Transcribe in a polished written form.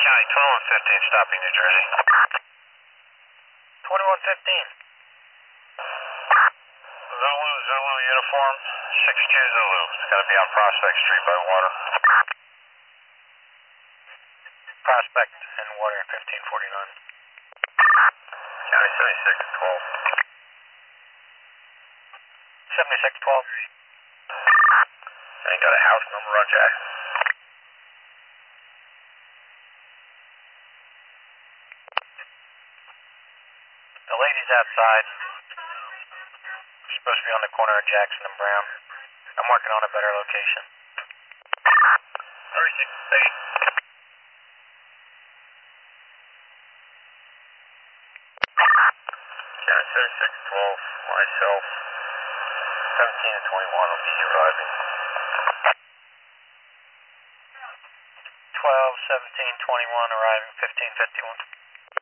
County, 2115, stopping New Jersey. 2115. Zulu uniform, 6Q Zulu. It's going to be on Prospect Street by water. Prospect and water, 1549. County 7612. 7612. Ain't got a house number on Jack. The lady's outside. She's supposed to be on the corner of Jackson and Brown. I'm working on a better location. 36, 8. County 7612, myself, 17 and 21 will be arriving. 12, 17, 21, arriving 1551.